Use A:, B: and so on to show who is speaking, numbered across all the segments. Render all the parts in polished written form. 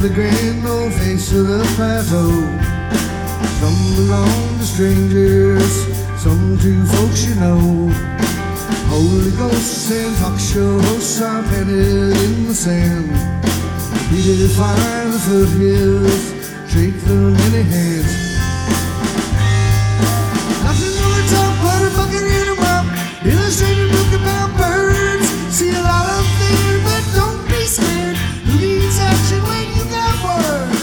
A: the grand old face of the plateau. Some belong to strangers, some to folks you know. Holy ghosts and talk show hosts are painted in the sand. He did find the foothills, shake the many hands. Nothing more talk but a bucket in a mouth. Illustrated book about birds. See a lot of things, but don't be scared. Who needs action when you got words?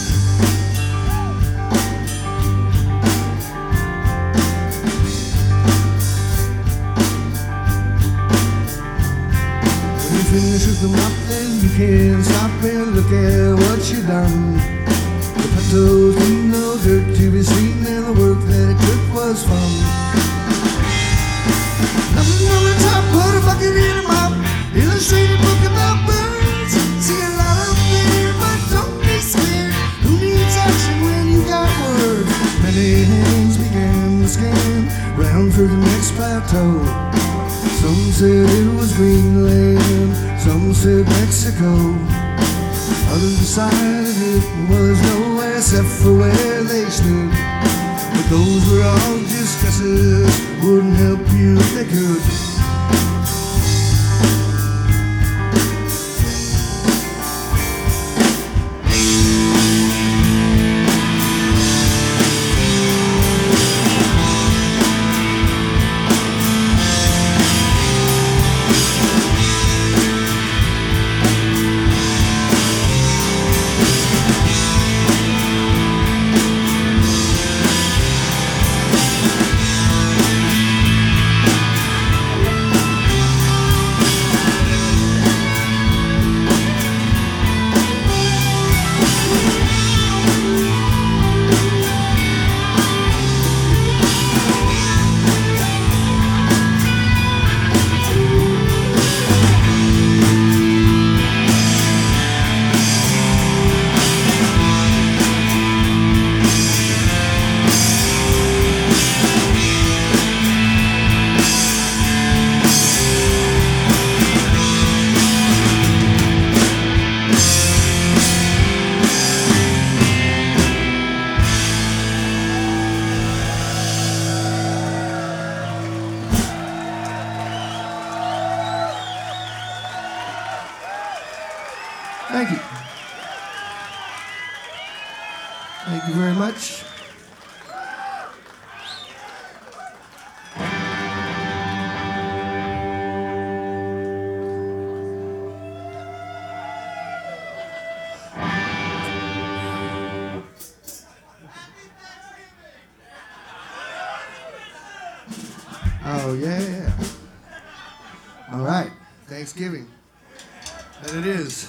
A: When you finish with the mop, then you can stop and look at what you done. The plateau's in no dirt to be seen, and the work that it took was fun. Nothing on the top, put a bucket in a mop. Illustrated book about birds. See a lot of things, but don't be scared. Who needs action when you got words? Many hands began to scan round for the next plateau. Some said it was Greenland, some said Mexico. Others decided it was nowhere except for where they stood. But those were all just guesses, wouldn't help you if they could. Thank you. Thank you very much. Oh, yeah. All right. Thanksgiving. And it is.